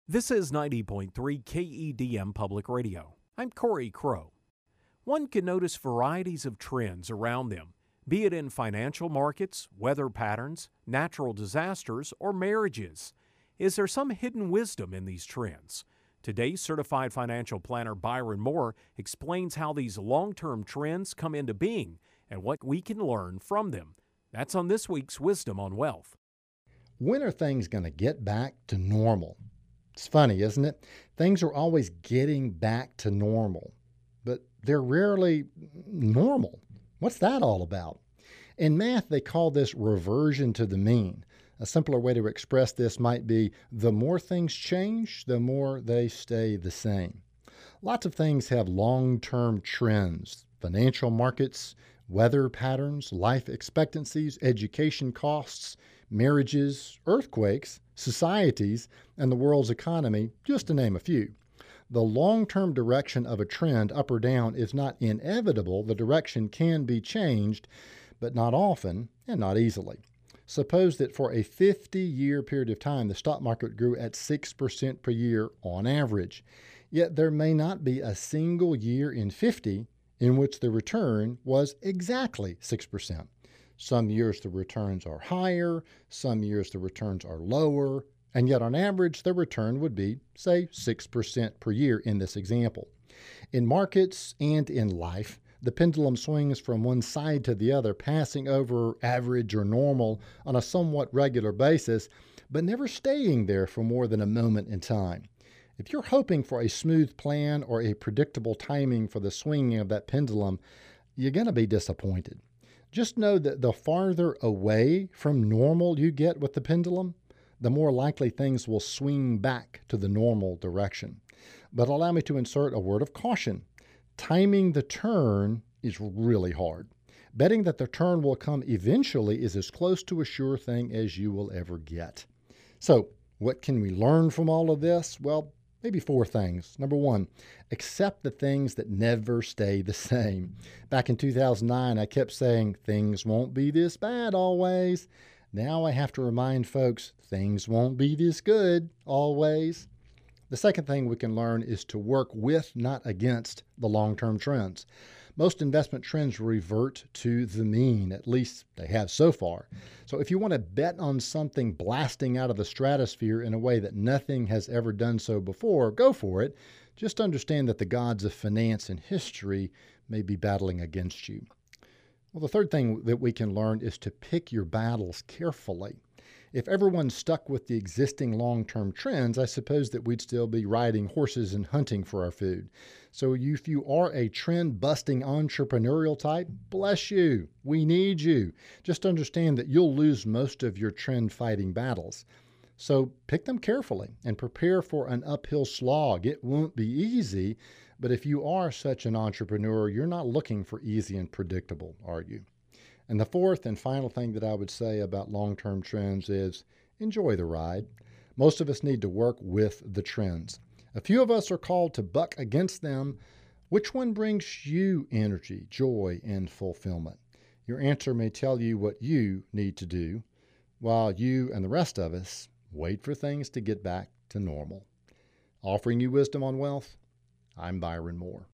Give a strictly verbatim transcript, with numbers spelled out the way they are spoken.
This is ninety point three K E D M Public Radio. I'm Corey Crow. One can notice varieties of trends around them, be it in financial markets, weather patterns, natural disasters, or marriages. Is there some hidden wisdom in these trends? Today's certified financial planner Byron Moore explains how these long-term trends come into being and what we can learn from them. That's on this week's Wisdom on Wealth. When are things going to get back to normal? It's funny, isn't it? Things are always getting back to normal, but they're rarely normal. What's that all about? In math, they call this reversion to the mean. A simpler way to express this might be the more things change, the more they stay the same. Lots of things have long-term trends. Financial markets, weather patterns, life expectancies, education costs, marriages, earthquakes, societies, and the world's economy, just to name a few. The long-term direction of a trend, up or down, is not inevitable. The direction can be changed, but not often and not easily. Suppose that for a fifty-year period of time, the stock market grew at six percent per year on average. Yet there may not be a single year in fifty in which the return was exactly six percent. Some years the returns are higher, some years the returns are lower, and yet on average the return would be, say, six percent per year in this example. In markets and in life, the pendulum swings from one side to the other, passing over average or normal on a somewhat regular basis, but never staying there for more than a moment in time. If you're hoping for a smooth plan or a predictable timing for the swinging of that pendulum, you're going to be disappointed. Just know that the farther away from normal you get with the pendulum, the more likely things will swing back to the normal direction. But allow me to insert a word of caution. Timing the turn is really hard. Betting that the turn will come eventually is as close to a sure thing as you will ever get. So, what can we learn from all of this? Well, maybe four things. Number one, accept the things that never stay the same. Back in two thousand nine, I kept saying, things won't be this bad always. Now I have to remind folks, things won't be this good always. The second thing we can learn is to work with, not against, the long-term trends. Most investment trends revert to the mean, at least they have so far. So if you want to bet on something blasting out of the stratosphere in a way that nothing has ever done so before, go for it. Just understand that the gods of finance and history may be battling against you. Well, the third thing that we can learn is to pick your battles carefully. If everyone stuck with the existing long-term trends, I suppose that we'd still be riding horses and hunting for our food. So if you are a trend-busting entrepreneurial type, bless you. We need you. Just understand that you'll lose most of your trend-fighting battles. So pick them carefully and prepare for an uphill slog. It won't be easy, but if you are such an entrepreneur, you're not looking for easy and predictable, are you? And the fourth and final thing that I would say about long-term trends is enjoy the ride. Most of us need to work with the trends. A few of us are called to buck against them. Which one brings you energy, joy, and fulfillment? Your answer may tell you what you need to do, while you and the rest of us wait for things to get back to normal. Offering you wisdom on wealth, I'm Byron Moore.